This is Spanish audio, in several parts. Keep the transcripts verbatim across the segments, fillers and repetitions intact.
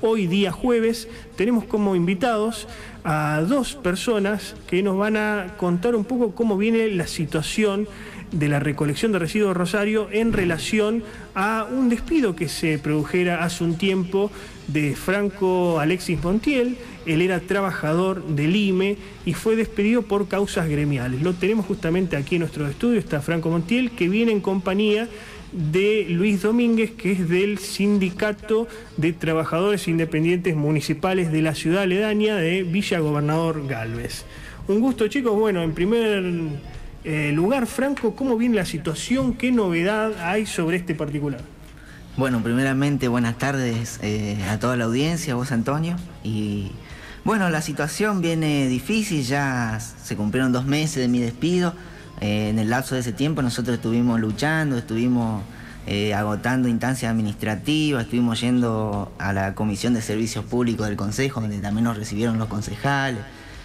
Hoy, día jueves, tenemos como invitados a dos personas que nos van a contar un poco cómo viene la situación de la recolección de residuos de Rosario en relación a un despido que se produjera hace un tiempo de Franco Alexis Montiel. Él era trabajador del I M E y fue despedido por causas gremiales. Lo tenemos justamente aquí en nuestro estudio, está Franco Montiel, que viene en compañía de Luis Domínguez, que es del Sindicato de Trabajadores Independientes Municipales de la ciudad aledaña de Villa Gobernador Galvez. Un gusto, chicos. Bueno, en primer eh, lugar, Franco, ¿cómo viene la situación? ¿Qué novedad hay sobre este particular? Bueno, primeramente, buenas tardes eh, a toda la audiencia, a vos, Antonio. Y bueno, la situación viene difícil, ya se cumplieron dos meses de mi despido. Eh, en el lapso de ese tiempo nosotros estuvimos luchando, estuvimos eh, agotando instancias administrativas, estuvimos yendo a la Comisión de Servicios Públicos del Consejo, donde también nos recibieron los concejales,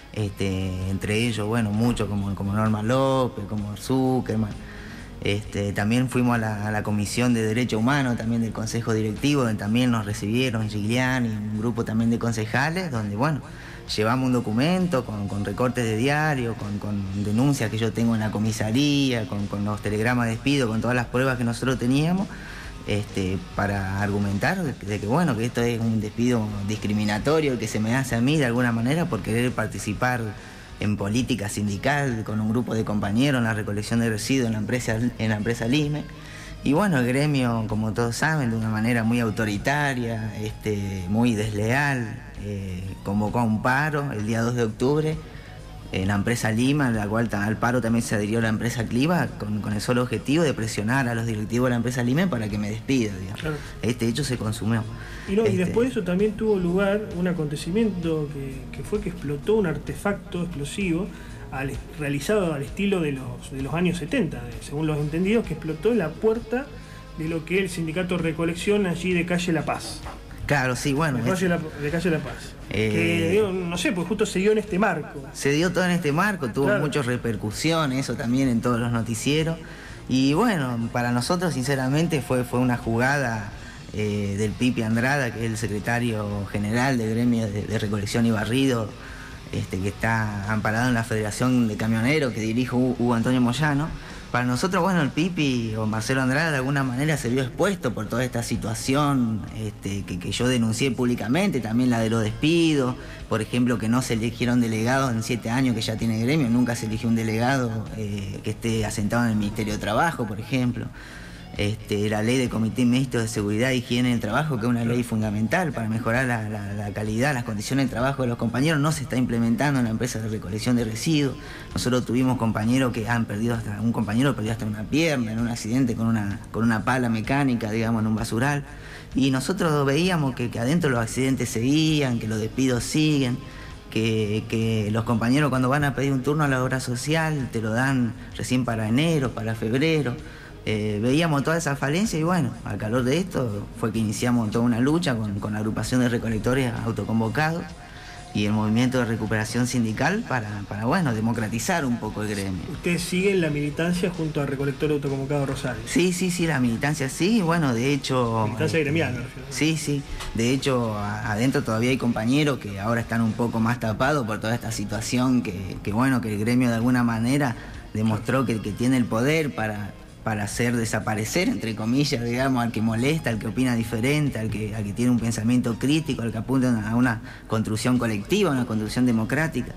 este, entre ellos, bueno, muchos como, como Norma López, como Zuckerman. Este, también fuimos a la, a la Comisión de Derecho Humano también del Consejo Directivo, donde también nos recibieron Gigliani y un grupo también de concejales, donde, bueno, llevamos un documento con, con recortes de diario, con, con denuncias que yo tengo en la comisaría, con, con los telegramas de despido, con todas las pruebas que nosotros teníamos, este, para argumentar de que, de que, bueno, que esto es un despido discriminatorio que se me hace a mí de alguna manera por querer participar en política sindical con un grupo de compañeros en la recolección de residuos en la empresa, en la empresa L I M E. Y bueno, el gremio, como todos saben, de una manera muy autoritaria, este, muy desleal, eh, convocó a un paro el día dos de octubre en la empresa Lima, la cual al paro también se adhirió la empresa Cliva, con, con el solo objetivo de presionar a los directivos de la empresa Lima para que me despida, digamos. Claro. Este hecho se consumió. Y, no, este... y después de eso también tuvo lugar un acontecimiento que, que fue que explotó un artefacto explosivo al, realizado al estilo de los, de los años setenta, según los entendidos, que explotó en la puerta de lo que es el sindicato de recolección allí de Calle La Paz. Claro, sí, bueno. De Calle, es... La, de Calle La Paz. Eh... Que, digo, no sé, pues justo se dio en este marco. Se dio todo en este marco, tuvo claro. muchas repercusiones, eso también en todos los noticieros. Y bueno, para nosotros, sinceramente, fue, fue una jugada eh, del Pipi Andrada, que es el secretario general del gremio de, de recolección y barrido, este, que está amparado en la Federación de Camioneros, que dirige Hugo Antonio Moyano. Para nosotros, bueno, el Pipi o Marcelo Andrada de alguna manera se vio expuesto por toda esta situación este, que, que yo denuncié públicamente, también la de los despidos, por ejemplo, que no se eligieron delegados en siete años que ya tiene gremio, nunca se eligió un delegado eh, que esté asentado en el Ministerio de Trabajo, por ejemplo. Este, la ley de Comité Mixto de Seguridad e Higiene del Trabajo, que es una ley fundamental para mejorar la, la, la calidad, las condiciones de trabajo de los compañeros, no se está implementando en la empresa de recolección de residuos. Nosotros tuvimos compañeros que han perdido hasta, un compañero perdió hasta una pierna en un accidente con una, con una pala mecánica, digamos, en un basural. Y nosotros veíamos que, que adentro los accidentes seguían, que los despidos siguen, que, que los compañeros cuando van a pedir un turno a la obra social te lo dan recién para enero, para febrero. Eh, veíamos toda esa falencia y bueno, al calor de esto fue que iniciamos toda una lucha con, con la agrupación de recolectores autoconvocados y el movimiento de recuperación sindical para, para bueno, democratizar un poco el gremio. ¿Ustedes siguen la militancia junto al recolector autoconvocado Rosario? Sí, sí, sí, la militancia sí, bueno, de hecho... Militancia eh, gremial, ¿no? Sí, sí, de hecho a, adentro todavía hay compañeros que ahora están un poco más tapados por toda esta situación que, que bueno, que el gremio de alguna manera demostró que, que tiene el poder para... para hacer desaparecer, entre comillas, digamos, al que molesta, al que opina diferente, al que, al que tiene un pensamiento crítico, al que apunta a una construcción colectiva, una construcción democrática.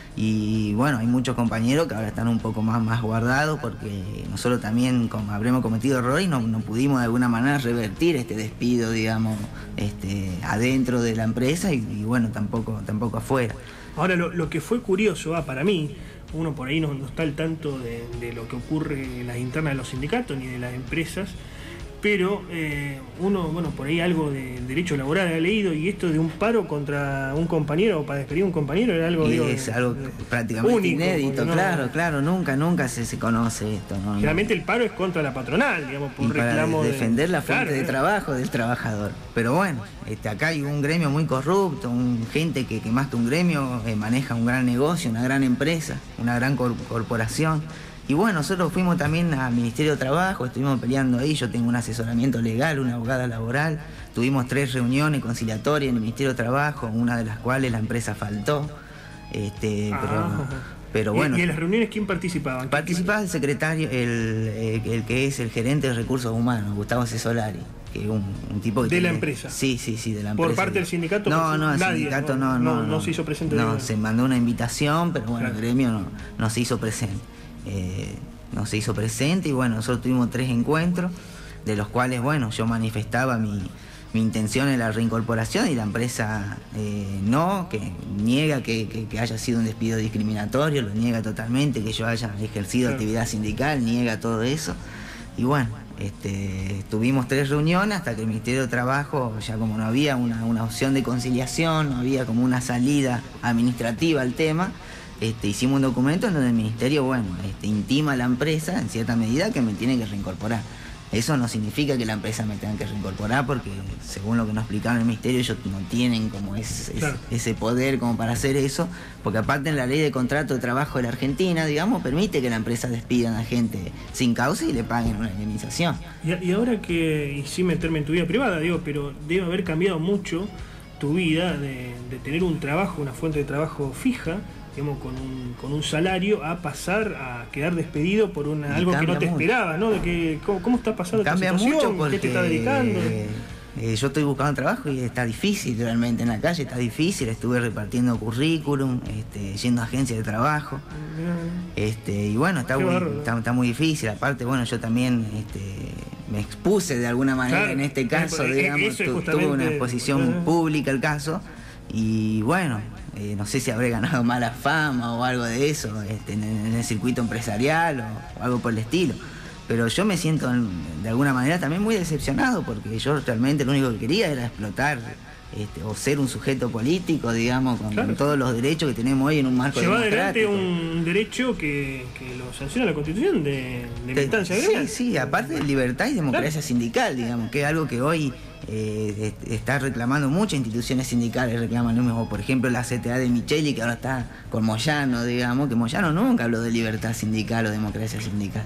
Y bueno, hay muchos compañeros que ahora están un poco más, más guardados porque nosotros también como habremos cometido errores y no, no pudimos de alguna manera revertir este despido, digamos, este, adentro de la empresa y, y bueno, tampoco, tampoco afuera. Ahora, lo, lo que fue curioso, ah, para mí, uno por ahí no, no está al tanto de, de lo que ocurre en las internas de los sindicatos ni de las empresas, pero eh, uno, bueno, por ahí algo de derecho laboral ha leído y esto de un paro contra un compañero o para despedir a un compañero era algo, y digo, es de, algo de, prácticamente único, inédito, no, claro, claro, nunca, nunca se, se conoce esto. ¿no? Generalmente el paro es contra la patronal, digamos, por y para reclamo defender de, la fuente claro, de trabajo del trabajador. Pero bueno, este, acá hay un gremio muy corrupto, un, gente que, que más que un gremio eh, maneja un gran negocio, una gran empresa, una gran cor corporación. Y bueno, nosotros fuimos también al Ministerio de Trabajo, estuvimos peleando ahí, yo tengo un asesoramiento legal, una abogada laboral, tuvimos tres reuniones conciliatorias en el Ministerio de Trabajo, una de las cuales la empresa faltó, este, ah, pero, pero bueno. ¿Y en las reuniones quién participaba? Participaba el secretario, el, el que es el gerente de recursos humanos, Gustavo Cesolari. Que un, un tipo que ¿De tiene, la empresa? Sí, sí, sí, de la empresa. ¿Por parte del sindicato? No, no, el nadie, sindicato no, no, no, no, no, no se hizo presente. No, se mandó una invitación, pero bueno, claro. El gremio no, no se hizo presente. Eh, no se hizo presente y bueno, nosotros tuvimos tres encuentros, de los cuales, bueno, yo manifestaba mi, mi intención en la reincorporación y la empresa eh, no, que niega que, que, que haya sido un despido discriminatorio, lo niega totalmente, que yo haya ejercido claro. actividad sindical, niega todo eso. Y bueno, este, tuvimos tres reuniones hasta que el Ministerio de Trabajo, ya como no había una, una opción de conciliación, no había como una salida administrativa al tema, este, hicimos un documento en donde el Ministerio, bueno, este, intima a la empresa en cierta medida que me tiene que reincorporar. Eso no significa que la empresa me tenga que reincorporar porque, según lo que nos explicaron en el Ministerio, ellos no tienen como ese, claro. ese poder como para hacer eso, porque aparte en la ley de contrato de trabajo de la Argentina, digamos, permite que la empresa despidan a gente sin causa y le paguen una indemnización. Y, y ahora que, y sin meterme en tu vida privada, digo, pero debe haber cambiado mucho tu vida de, de tener un trabajo, una fuente de trabajo fija, digamos, con un, con un salario, a pasar a quedar despedido por una, algo que no te mucho. esperaba, ¿no? De que, ¿cómo, cómo está pasando cambia esta situación? Mucho porque, ¿qué te está dedicando? Eh, eh, yo estoy buscando trabajo y está difícil realmente en la calle, está difícil, estuve repartiendo currículum, este, yendo a agencias de trabajo, este, y bueno, está muy, barro, está, está muy difícil, aparte, bueno, yo también este, me expuse de alguna manera claro, en este caso, es, digamos, tu, justamente... tuve una exposición pública el caso, y bueno, Eh, no sé si habré ganado mala fama o algo de eso este, en, en el circuito empresarial o, o algo por el estilo. Pero yo me siento en, de alguna manera también muy decepcionado porque yo realmente lo único que quería era explotar este, o ser un sujeto político, digamos, con, claro. con todos los derechos que tenemos hoy en un marco democrático. Lleva adelante un derecho que, que lo sanciona la Constitución de, de militancia gremial. Sí, sí, aparte de libertad y democracia claro. sindical, digamos, que es algo que hoy... Eh, está reclamando muchas instituciones sindicales, reclaman lo mismo, por ejemplo la C T A de Micheli, que ahora está con Moyano, digamos, que Moyano nunca habló de libertad sindical o democracia sindical.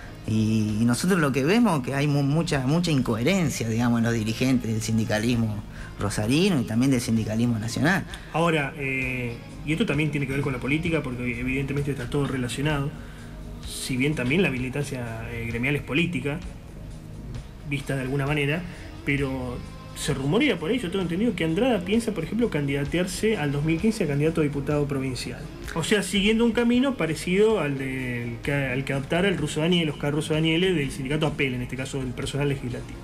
Y, y nosotros lo que vemos es que hay mu mucha, mucha incoherencia, digamos, en los dirigentes del sindicalismo rosarino y también del sindicalismo nacional. Ahora, eh, y esto también tiene que ver con la política, porque evidentemente está todo relacionado, si bien también la militancia eh, gremial es política, vista de alguna manera, pero se rumorea por ahí, yo tengo entendido que Andrada piensa, por ejemplo, candidatearse al dos mil quince a candidato a diputado provincial. O sea, siguiendo un camino parecido al, de, que, al que adoptara el Russo Daniele, Oscar Russo Daniele, del sindicato APEL, en este caso del personal legislativo.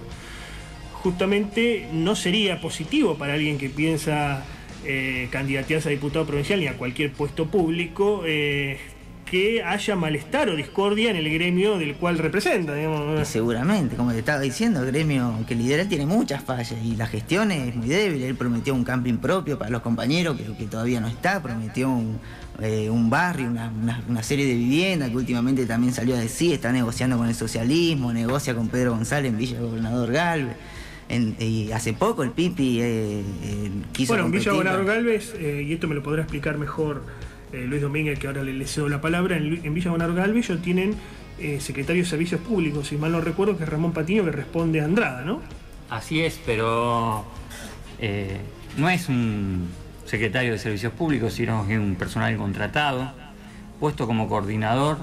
Justamente no sería positivo para alguien que piensa eh, candidatearse a diputado provincial ni a cualquier puesto público, eh, que haya malestar o discordia en el gremio del cual representa, digamos. Y seguramente, como te estaba diciendo, el gremio que lidera tiene muchas fallas y la gestión es muy débil. Él prometió un camping propio para los compañeros, que, que todavía no está, prometió un, eh, un barrio, una, una, una serie de viviendas que últimamente también salió a decir, está negociando con el socialismo, negocia con Pedro González en Villa Gobernador Galvez. En, y hace poco el Pipi eh, eh, quiso Bueno, en Villa Gobernador para... Galvez, eh, y esto me lo podrá explicar mejor Eh, Luis Domínguez, que ahora le, le cedo la palabra, en, en Villa Gobernador Galvez ellos tienen eh, secretario de Servicios Públicos, si mal no recuerdo, que es Ramón Patiño, que responde a Andrada, ¿no? Así es, pero eh, no es un secretario de Servicios Públicos, sino que es un personal contratado, puesto como coordinador,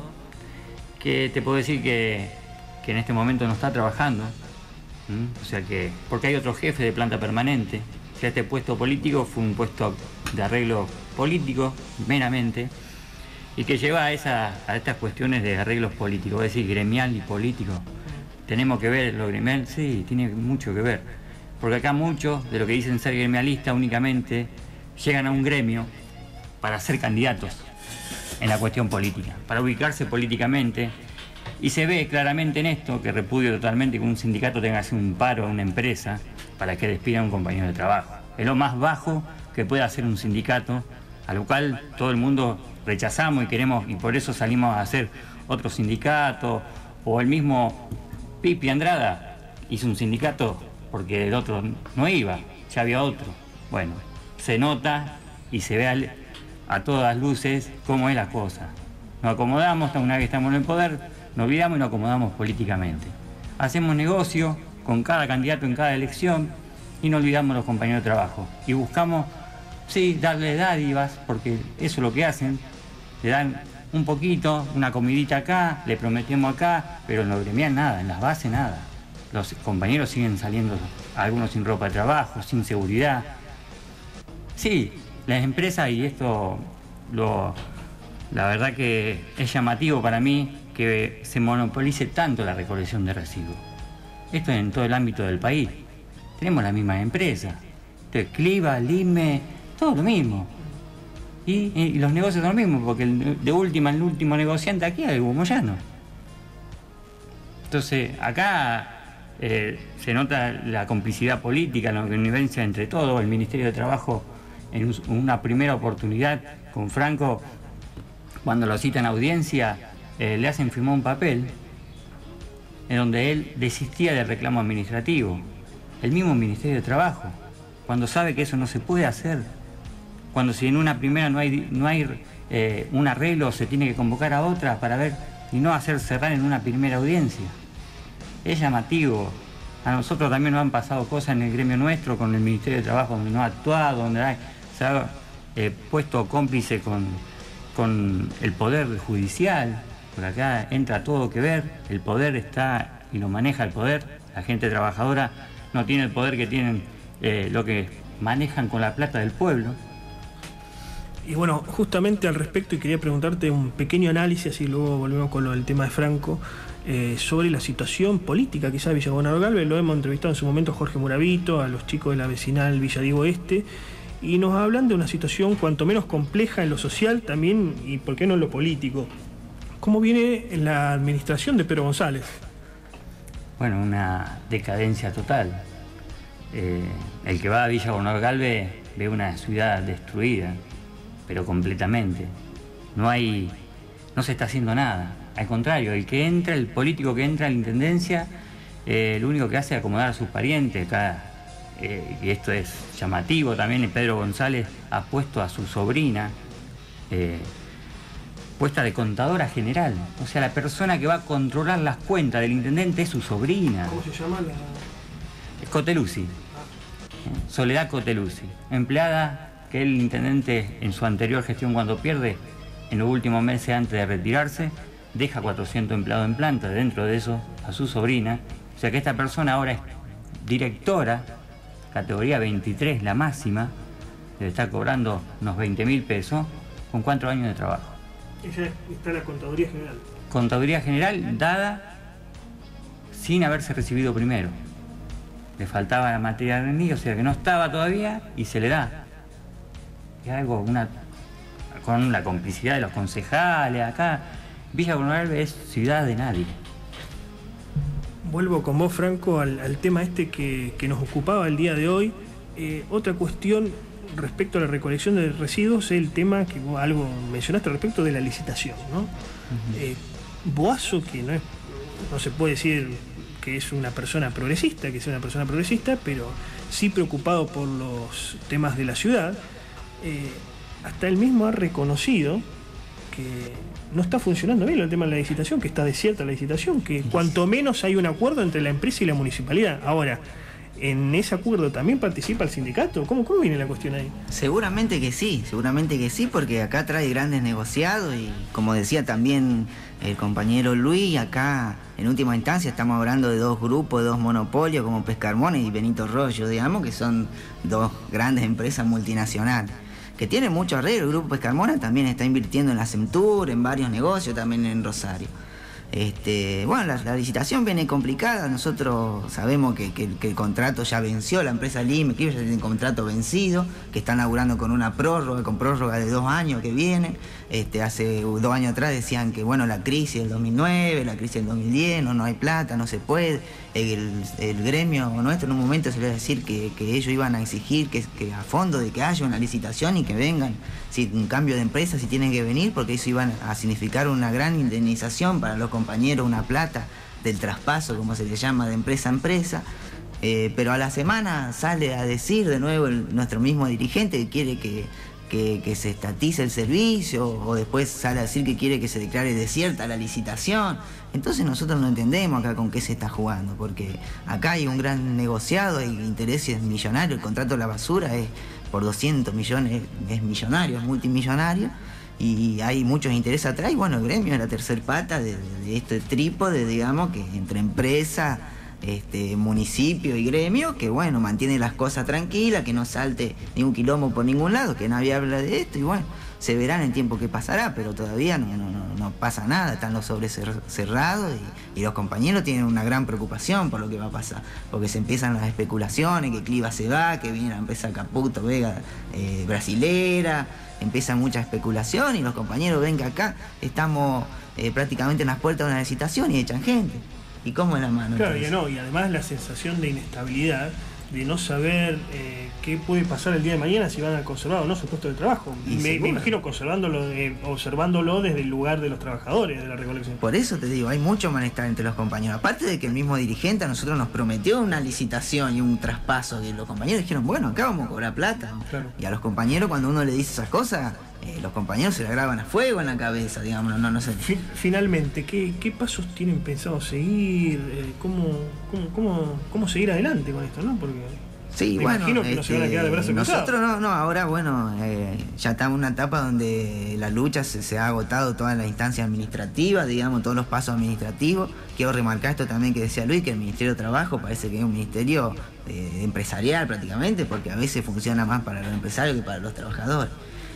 que te puedo decir que, que en este momento no está trabajando, ¿Mm? O sea que, porque hay otro jefe de planta permanente, o sea, este puesto político fue un puesto de arreglo político, meramente, y que lleva a, esa, a estas cuestiones de arreglos políticos, es decir, gremial y político. ¿Tenemos que ver lo gremial? Sí, tiene mucho que ver, porque acá muchos de lo que dicen ser gremialistas únicamente llegan a un gremio para ser candidatos en la cuestión política, para ubicarse políticamente, y se ve claramente en esto, que repudio totalmente que un sindicato tenga que hacer un paro a una empresa para que despida a un compañero de trabajo. Es lo más bajo que puede hacer un sindicato, a lo cual todo el mundo rechazamos y queremos, y por eso salimos a hacer otro sindicato, o el mismo Pipi Andrada hizo un sindicato porque el otro no iba, ya había otro. Bueno, se nota y se ve a, a todas luces cómo es la cosa, Nos acomodamos, una vez que estamos en el poder, nos olvidamos y nos acomodamos políticamente. Hacemos negocio con cada candidato en cada elección y no olvidamos los compañeros de trabajo. Y buscamos, sí, darle dádivas, porque eso es lo que hacen. Le dan un poquito, una comidita acá, le prometemos acá, pero en lo gremial nada, en las bases nada. Los compañeros siguen saliendo, algunos sin ropa de trabajo, sin seguridad. Sí, las empresas, y esto lo, la verdad que es llamativo para mí que se monopolice tanto la recolección de residuos. Esto es en todo el ámbito del país. Tenemos las mismas empresas. Entonces, Cliva, Lime, todo lo mismo. Y, y los negocios son lo mismo, porque el, de última, el último negociante aquí es el Moyano. Entonces, acá eh, se nota la complicidad política, la connivencia entre todos. El Ministerio de Trabajo, en una primera oportunidad con Franco, cuando lo citan a audiencia, eh, le hacen firmar un papel en donde él desistía del reclamo administrativo. El mismo Ministerio de Trabajo, cuando sabe que eso no se puede hacer, cuando si en una primera no hay, no hay eh, un arreglo, se tiene que convocar a otra para ver y no hacer cerrar en una primera audiencia. Es llamativo. A nosotros también nos han pasado cosas en el gremio nuestro, con el Ministerio de Trabajo, donde no ha actuado, donde hay, se ha eh, puesto cómplice con, con el Poder Judicial. Por acá entra todo que ver, el poder está y lo maneja el poder. La gente trabajadora no tiene el poder que tienen eh, lo que manejan con la plata del pueblo. Y bueno, justamente al respecto, y quería preguntarte un pequeño análisis, y luego volvemos con lo del tema de Franco, eh, sobre la situación política quizás de Villa Gobernador Galvez. Lo hemos entrevistado en su momento a Jorge Muravito, a los chicos de la vecinal Villa Diego Este, y nos hablan de una situación cuanto menos compleja en lo social también, y por qué no en lo político. ¿Cómo viene la administración de Pedro González? Bueno, una decadencia total. Eh, el que va a Villa Gobernador Galvez ve una ciudad destruida, pero completamente. No hay, no se está haciendo nada. Al contrario, el que entra, el político que entra a la intendencia, eh, lo único que hace es acomodar a sus parientes. Acá, eh, y esto es llamativo también, Pedro González ha puesto a su sobrina, eh, puesta de contadora general. O sea, la persona que va a controlar las cuentas del intendente es su sobrina. ¿Cómo se llama la...? Es Coteluzzi. Soledad Coteluzzi, empleada que el intendente en su anterior gestión, cuando pierde, en los últimos meses antes de retirarse, deja cuatrocientos empleados en planta, dentro de eso a su sobrina. O sea que esta persona ahora es directora, categoría veintitrés, la máxima, debe estar cobrando unos veinte mil pesos, con cuatro años de trabajo. Ella está en la Contaduría General. Contaduría General dada sin haberse recibido primero. Le faltaba la materia de rendir, o sea que no estaba todavía y se le da. Es algo, una, con la complicidad de los concejales acá. Villa Gobernador Galvez es ciudad de nadie. Vuelvo con vos, Franco, al, al tema este que, que nos ocupaba el día de hoy. Eh, otra cuestión respecto a la recolección de residuos es el tema que vos algo mencionaste respecto de la licitación, ¿no? Uh-huh. eh, Boazo, que no es, no se puede decir que es una persona progresista, que sea una persona progresista, pero sí preocupado por los temas de la ciudad, eh, hasta él mismo ha reconocido que no está funcionando bien el tema de la licitación, que está desierta la licitación, que cuanto menos hay un acuerdo entre la empresa y la municipalidad. Ahora, ¿en ese acuerdo también participa el sindicato? ¿Cómo, cómo viene la cuestión ahí? Seguramente que sí, seguramente que sí, porque acá trae grandes negociados y, como decía también el compañero Luis, acá en última instancia estamos hablando de dos grupos, de dos monopolios como Pescarmona y Benito Rollo, digamos, que son dos grandes empresas multinacionales que tienen mucho arreglo. El grupo Pescarmona también está invirtiendo en la Semtur, en varios negocios también en Rosario. Este, bueno, la, la licitación viene complicada. Nosotros sabemos que, que, que el contrato ya venció, la empresa Lime, que ya tiene un contrato vencido, que están laburando con una prórroga, con prórroga de dos años que vienen. Este, hace dos años atrás decían que bueno, la crisis del dos mil nueve, la crisis del dos mil diez, no, no hay plata, no se puede. El, el gremio nuestro en un momento se le iba a decir que, que ellos iban a exigir que, que a fondo de que haya una licitación y que vengan, si un cambio de empresa, si tienen que venir, porque eso iban a significar una gran indemnización para los compañeros, una plata del traspaso, como se le llama, de empresa a empresa. Eh, pero a la semana sale a decir de nuevo el, nuestro mismo dirigente que quiere que, que, que se estatice el servicio, o después sale a decir que quiere que se declare desierta la licitación. Entonces nosotros no entendemos acá con qué se está jugando, porque acá hay un gran negociado, hay intereses millonarios, el contrato de la basura es por doscientos millones, es millonario, es multimillonario, y hay muchos intereses atrás, y bueno, el gremio es la tercer pata de, de este trípode, digamos, que entre empresa, este, municipio y gremio, que bueno, mantiene las cosas tranquilas, que no salte ningún quilombo por ningún lado, que nadie habla de esto, y bueno, se verá en el tiempo que pasará, pero todavía no, no, no, no pasa nada, están los sobres cerrados, y, y los compañeros tienen una gran preocupación por lo que va a pasar, porque se empiezan las especulaciones, que Cliva se va, que viene la empresa Caputo Vega eh, brasilera, empiezan mucha especulación, y los compañeros ven que acá estamos eh, prácticamente en las puertas de una licitación y echan gente. ¿Y cómo es la mano? Claro, y, no, y además la sensación de inestabilidad, de no saber eh, qué puede pasar el día de mañana si van a conservar o no su puesto de trabajo. Y me, me imagino conservándolo, eh, observándolo desde el lugar de los trabajadores de la recolección. Por eso te digo, hay mucho malestar entre los compañeros. Aparte de que el mismo dirigente a nosotros nos prometió una licitación y un traspaso, que los compañeros dijeron, bueno, acá vamos a cobrar plata. Claro. Y a los compañeros, cuando uno le dice esas cosas, eh, los compañeros se la graban a fuego en la cabeza, digamos, no, no, no sé. Finalmente, ¿qué, qué pasos tienen pensado seguir? Eh, ¿cómo, cómo, cómo, ¿Cómo seguir adelante con esto, no? Porque sí, me bueno, imagino que este, no se van a quedar de brazos cruzados. Nosotros no, no, ahora bueno, eh, ya estamos en una etapa donde la lucha se, se ha agotado todas las instancias administrativas, digamos, todos los pasos administrativos. Quiero remarcar esto también que decía Luis, que el Ministerio de Trabajo parece que es un ministerio eh, empresarial prácticamente, porque a veces funciona más para los empresarios que para los trabajadores.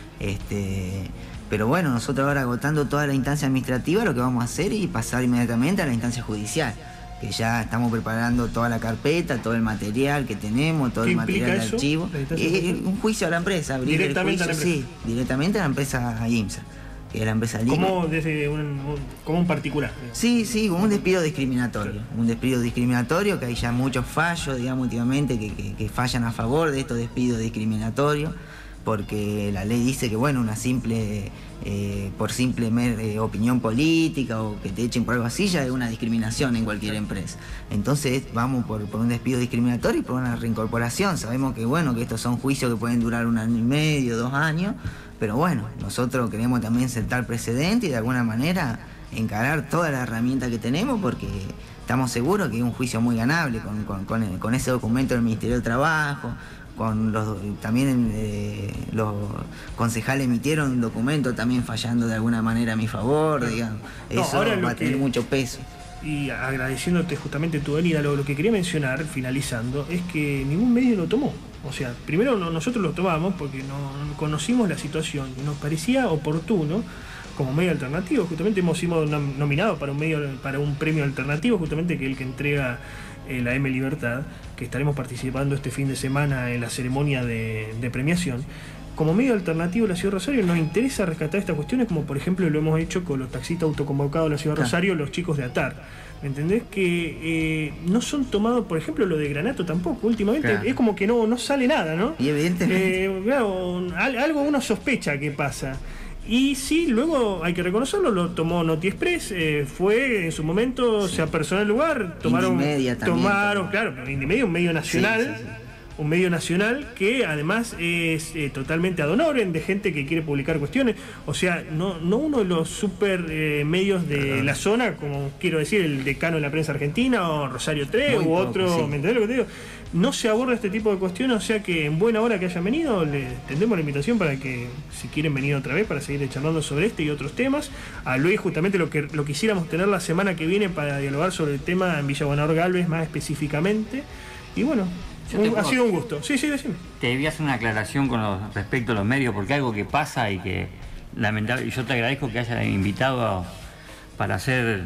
Este, pero bueno, nosotros ahora agotando toda la instancia administrativa, lo que vamos a hacer es pasar inmediatamente a la instancia judicial, que ya estamos preparando toda la carpeta, todo el material que tenemos, todo el material de archivo. Eh, un juicio a la empresa, abrir directamente el juicio, a la empresa. Sí, directamente a la empresa IMSA, que es la empresa libre. Como desde un, un, como un particular. Sí, sí, un despido discriminatorio. Claro. Un despido discriminatorio, que hay ya muchos fallos, digamos, últimamente, que, que, que fallan a favor de estos despidos discriminatorios, porque la ley dice que, bueno, una simple, eh, por simple mer, eh, opinión política o que te echen por algo así, ya es una discriminación en cualquier empresa. Entonces vamos por, por un despido discriminatorio y por una reincorporación. Sabemos que, bueno, que estos son juicios que pueden durar un año y medio, dos años, pero bueno, nosotros queremos también sentar precedente y de alguna manera encarar todas las herramientas que tenemos, porque estamos seguros que es un juicio muy ganable con, con, con, el, con ese documento del Ministerio del Trabajo. Con los, también eh, los concejales emitieron un documento también fallando de alguna manera a mi favor, digamos. No, eso va a tener que, mucho peso. Y agradeciéndote justamente tu venida, lo, lo que quería mencionar, finalizando, es que ningún medio lo tomó. O sea, primero no, nosotros lo tomamos porque no, no conocimos la situación y nos parecía oportuno como medio alternativo. Justamente hemos sido nominados para un medio, para un premio alternativo, justamente que es el que entrega eh, la M Libertad, que estaremos participando este fin de semana en la ceremonia de, de premiación. Como medio alternativo de la Ciudad de Rosario nos interesa rescatar estas cuestiones, como por ejemplo lo hemos hecho con los taxistas autoconvocados de la Ciudad de Rosario, los chicos de ATAR. ¿Me entendés? Que eh, no son tomados, por ejemplo, lo de Granato tampoco. Últimamente claro. Es como que no, no sale nada, ¿no? Y evidentemente. Eh, claro, algo uno sospecha que pasa. Y sí, luego hay que reconocerlo, lo tomó Noti Express, eh, fue en su momento, sí. Se apersonó el lugar, tomaron, Indimedia también, tomaron, claro, pero Indimedia, un medio nacional, sí, sí, sí. un medio nacional que además es eh, totalmente ad honorem de gente que quiere publicar cuestiones, o sea, no, no uno de los super eh, medios de Perdón. la zona, como quiero decir, el decano de la prensa argentina, o Rosario tres, Muy u poco, otro, sí. ¿me entendés lo que te digo? No se aborda este tipo de cuestiones, o sea que en buena hora que hayan venido, les tendemos la invitación para que, si quieren venir otra vez, para seguir charlando sobre este y otros temas. A Luis, justamente lo que lo quisiéramos tener la semana que viene para dialogar sobre el tema en Villa Buenor Galvez más específicamente. Y bueno, un, puedo, ha sido un gusto. Sí, sí, decime. Te debía hacer una aclaración con los, respecto a los medios, porque algo que pasa y que lamentable, y yo te agradezco que hayas invitado a, para hacer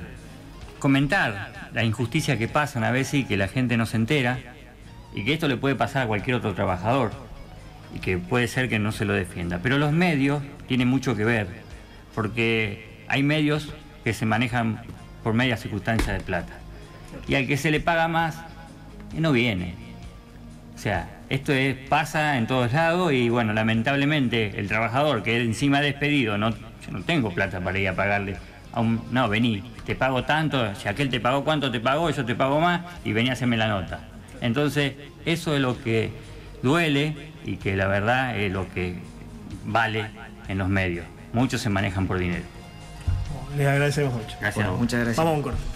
comentar la injusticia que pasan a veces y que la gente no se entera. Y que esto le puede pasar a cualquier otro trabajador y que puede ser que no se lo defienda. Pero los medios tienen mucho que ver, porque hay medios que se manejan por media circunstancia de plata. Y al que se le paga más, no viene. O sea, esto es, pasa en todos lados y bueno, lamentablemente el trabajador que encima despedido, no, yo no tengo plata para ir a pagarle a un... No, vení, te pago tanto, si aquel te pagó cuánto te pagó, yo te pago más y vení a hacerme la nota. Entonces, eso es lo que duele y que la verdad es lo que vale en los medios. Muchos se manejan por dinero. Les agradecemos mucho. Gracias. Bueno, muchas gracias. Vamos a un corte.